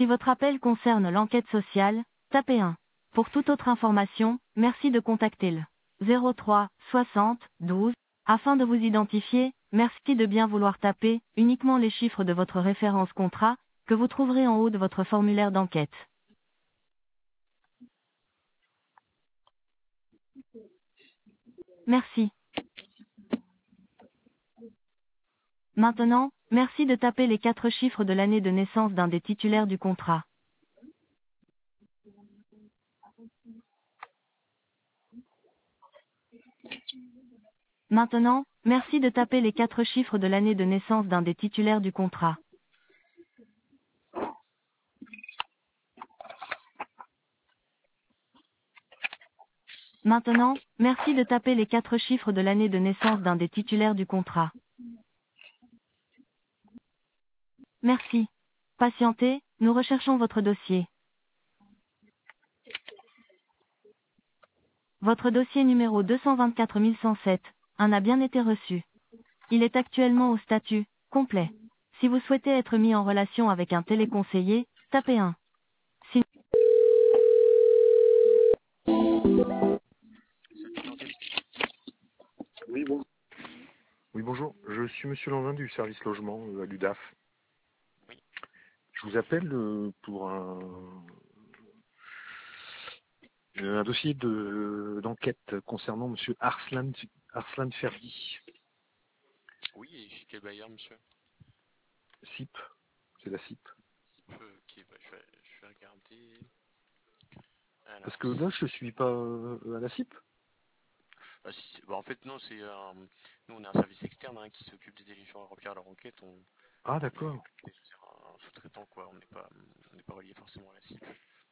Si votre appel concerne l'enquête sociale, tapez 1. Pour toute autre information, merci de contacter le 03 60 12. Afin de vous identifier, merci de bien vouloir taper uniquement les chiffres de votre référence contrat, que vous trouverez en haut de votre formulaire d'enquête. Merci. Maintenant, merci de taper les 4 chiffres de l'année de naissance d'un des titulaires du contrat. Maintenant, merci de taper les 4 chiffres de l'année de naissance d'un des titulaires du contrat. Maintenant, merci de taper les 4 chiffres de l'année de naissance d'un des titulaires du contrat. Merci. Patientez, nous recherchons votre dossier. Votre dossier numéro 224107 a bien été reçu. Il est actuellement au statut complet. Si vous souhaitez être mis en relation avec un téléconseiller, tapez 1. Si... Oui, bon. Oui, bonjour. Je suis Monsieur Lanvin du service logement à l'UDAF. Je vous appelle pour un dossier d'enquête concernant Monsieur Arslan Ferdi. Oui, et chez quel bailleur, monsieur? SIP, c'est la SIP. Ok, bah, je vais regarder. Alors, parce que là, je suis pas à la SIP. Bah, bah, en fait, non, nous, on a un service externe qui s'occupe d'aider les gens à remplir leur enquête. Ah, d'accord. C'est un sous-traitant, quoi. On n'est pas relié forcément à la CIP.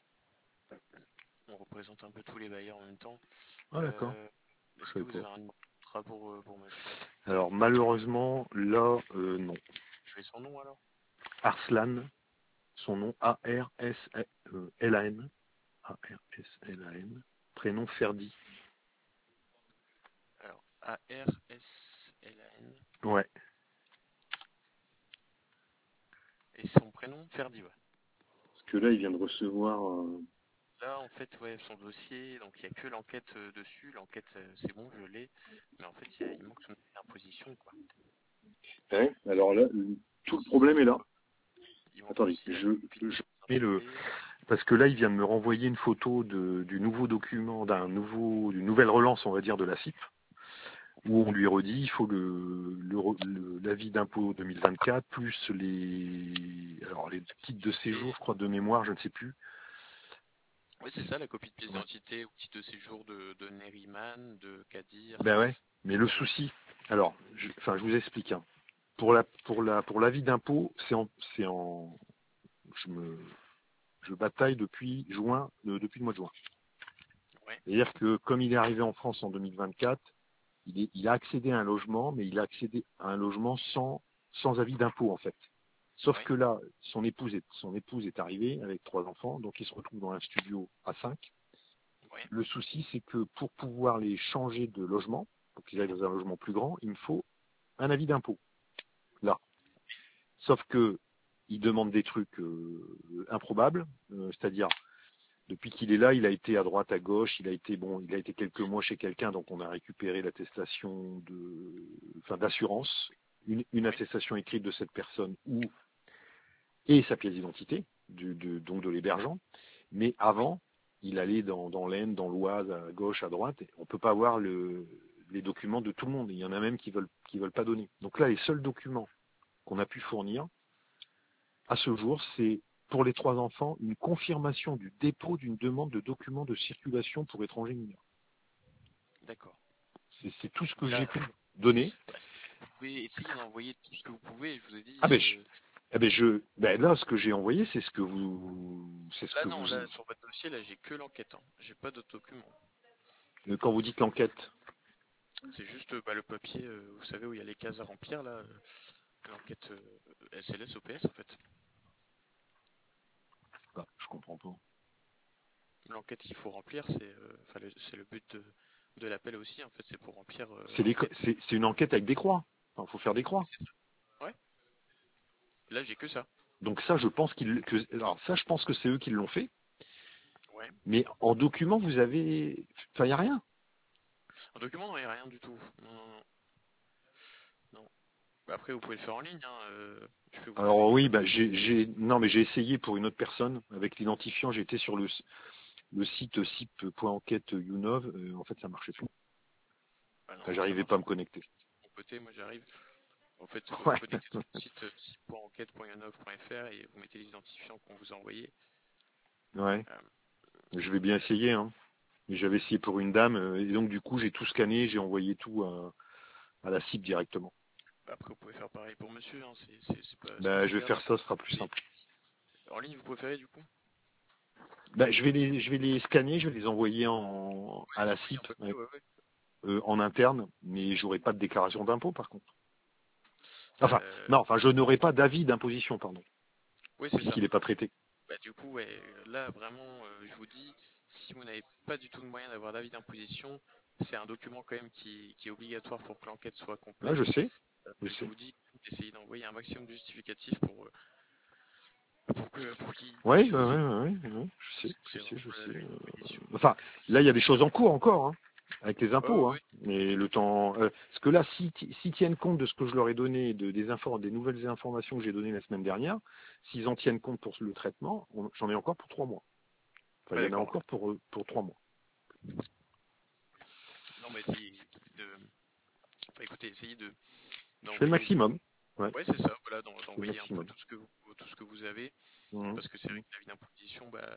On représente un peu tous les bailleurs en même temps. Ah, d'accord. Est-ce que vous avez un contrat pour monsieur? Alors, malheureusement, là, non. Je fais son nom, alors? Arslan, son nom A-R-S-L-A-N. A-R-S-L-A-N. Prénom Ferdi. Alors, A-R-S-L-A-N. Ouais. Et son prénom, Ferdi, ouais. Parce que là, il vient de recevoir... Là, en fait, ouais, son dossier, donc il n'y a que l'enquête dessus. L'enquête, c'est bon, je l'ai. Mais en fait, il manque son imposition, quoi. Ouais, alors là, tout le problème est là. Attendez, je mets le... Parce que là, il vient de me renvoyer une photo du nouveau document, d'une nouvelle relance, on va dire, de la CIP, où on lui redit, il faut l'avis d'impôt 2024, plus les titres de séjour, je crois, de mémoire, je ne sais plus. Oui, c'est ça, la copie de pièce d'identité, ou titre de séjour de Neriman, de Kadir. Ben ouais, mais le souci, alors, je vous explique, hein. Pour l'avis d'impôt, je bataille depuis le mois de juin. Ouais. C'est-à-dire que comme il est arrivé en France en 2024, il a accédé à un logement, mais il a accédé à un logement sans avis d'impôt en fait. Sauf que là, son épouse est arrivée avec 3 enfants, donc il se retrouve dans un studio à 5. Ouais. Le souci, c'est que pour pouvoir les changer de logement, pour qu'ils aillent dans un logement plus grand, il me faut un avis d'impôt. Là. Sauf que il demande des trucs improbables, c'est-à-dire depuis qu'il est là, il a été à droite, à gauche, il a été quelques mois chez quelqu'un, donc on a récupéré l'attestation d'assurance, une attestation écrite de cette personne et sa pièce d'identité, donc de l'hébergeant. Mais avant, il allait dans l'Aisne, dans l'Oise, à gauche, à droite, et on ne peut pas avoir les documents de tout le monde. Il y en a même qui veulent pas donner. Donc là, les seuls documents qu'on a pu fournir à ce jour, c'est pour les 3 enfants, une confirmation du dépôt d'une demande de documents de circulation pour étrangers mineurs. D'accord. C'est tout ce que j'ai pu donner. Vous pouvez essayer d'envoyer tout ce que vous pouvez, je vous ai dit. Là, ce que j'ai envoyé, c'est ce que vous... Là, sur votre dossier, là, j'ai que l'enquête. J'ai pas d'autres documents. Quand vous dites l'enquête... C'est juste le papier, vous savez, où il y a les cases à remplir, là. L'enquête SLS OPS, en fait. Ah, je comprends pas. L'enquête qu'il faut remplir, c'est le but de l'appel aussi, en fait, c'est pour remplir. C'est une enquête avec des croix. Il faut faire des croix. Ouais. Là, j'ai que ça. Donc ça, je pense alors ça, je pense que c'est eux qui l'ont fait. Ouais. Mais en document, vous avez, enfin, il n'y a rien. En document, non, il n'y a rien du tout. Non, non, non. Non. Bah, après, vous pouvez le faire en ligne. Hein. Je peux vous Alors donner oui, le. bah, non, mais j'ai essayé pour une autre personne avec l'identifiant. J'étais sur le site sip.enquête Younov. En fait, ça marchait plus. Bah, non, Enfin, ça j'arrivais pas marche à me connecter. de mon côté. Moi, j'arrive. En fait, vous Ouais, connectez sur le site site.enquête.yonov.fr et vous mettez les identifiants qu'on vous a envoyés. ouais. Euh, Je vais bien essayer, hein. Mais j'avais essayé pour une dame, et donc du coup, j'ai tout scanné, j'ai envoyé tout à la cible directement. Après, vous pouvez faire pareil pour monsieur. Hein. C'est pas Bah, très je vais grave. faire ça, ce sera plus simple. En ligne, vous préférez du coup? Bah, je vais les scanner, je vais les envoyer à la Oui, en CIP, papier, ouais, ouais. en interne, mais j'aurai pas de déclaration d'impôt par contre. Enfin, Euh, non, enfin, je n'aurai pas d'avis d'imposition, pardon, oui, c'est ça. puisqu'il n'est pas traité. Bah, du coup, ouais, là, vraiment, je vous dis, si vous n'avez pas du tout de moyen d'avoir d'avis d'imposition, c'est un document quand même qui est obligatoire pour que l'enquête soit Là, je complète. sais, je Je sais. vous dis d'essayer d'envoyer un maximum de justificatifs pour qu'ils Ouais, puissent. ouais, ouais, ouais, ouais, je sais, je C'est sais, vraiment je sais. l'avis d'imposition. Enfin, là, il y a des choses en cours encore, hein, avec les Ouais, ouais, impôts, hein. ouais. Mais le temps, parce que là, s'ils tiennent compte de ce que je leur ai donné, des nouvelles informations que j'ai données la semaine dernière, s'ils en tiennent compte pour le traitement, j'en ai encore pour 3 mois. Enfin, Ouais, il y en a d'accord. encore pour 3 mois. Non, mais essayez de. Enfin, écoutez, essayez Je fais le d'envoyer maximum. Ouais, Ouais, c'est ça, voilà, je fais le d'envoyer un peu maximum. tout ce que vous avez, Mhm. parce que c'est vrai que l'avis d'imposition, bah,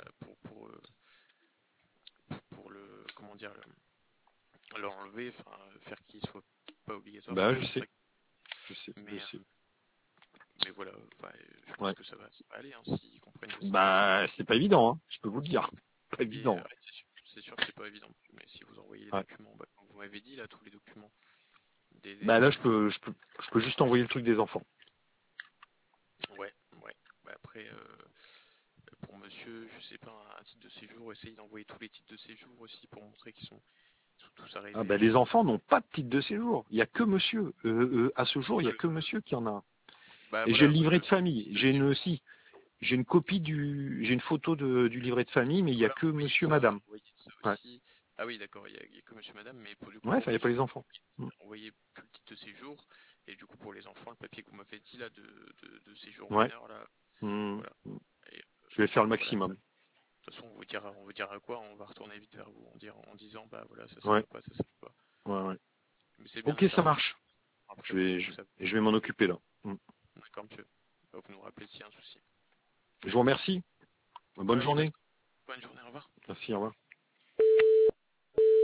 pour le, comment dire, l'enlever, enfin, faire qu'il soit pas obligatoire, c'est Bah, pas je très sais, très, je sais, je mais, sais. mais voilà, enfin, je pense Ouais. que ça va aller, hein, s'ils comprennent de cette façon. Bah, c'est pas évident, hein, je peux vous le dire. Pas Et évident. ouais, c'est sûr que c'est pas évident, mais si vous envoyez les Ouais. documents, bah, comme vous m'avez dit là, tous les documents Bah des là, enfants, je peux juste envoyer le truc des enfants. ouais, ouais. Bah, après, pour monsieur, je sais pas, un titre de séjour, essayez d'envoyer tous les titres de séjour aussi pour montrer qu'ils sont tous Ah arrivés. bah les enfants n'ont pas de titre de séjour. Il y a que monsieur. À ce jour, il y a Le- que monsieur qui en a. Bah Et j'ai voilà, le livret de le famille. titre de J'ai une séjour. aussi. J'ai une photo du livret de famille, mais il y a Voilà, que monsieur, madame. envoyez ça Ouais. aussi. Ah oui, d'accord, il y a que monsieur, madame, mais du coup, Ouais, pour enfin, il n'y a pas les monsieur, enfants. Mm. envoyez que le titre de séjour. Et du coup, pour les enfants, le papier que vous m'avez dit là de séjour Ouais. mineur, là, Mm. voilà. Et Je vais faire le voilà. De maximum. toute façon, on vous dira quoi? On va retourner vite vers vous en disant, bah voilà, ça Ouais. va pas, ça va pas. Ouais, ouais. Mais c'est bien de Ok, le ça faire maintenant. marche. Après, Je vais, vous je, savez. je vais m'en occuper là. Mm. D'accord, monsieur. Bah, vous nous rappelez s'il y a un souci. Je vous remercie. Bonne Ouais, journée. bonne journée, au revoir. Merci, au revoir.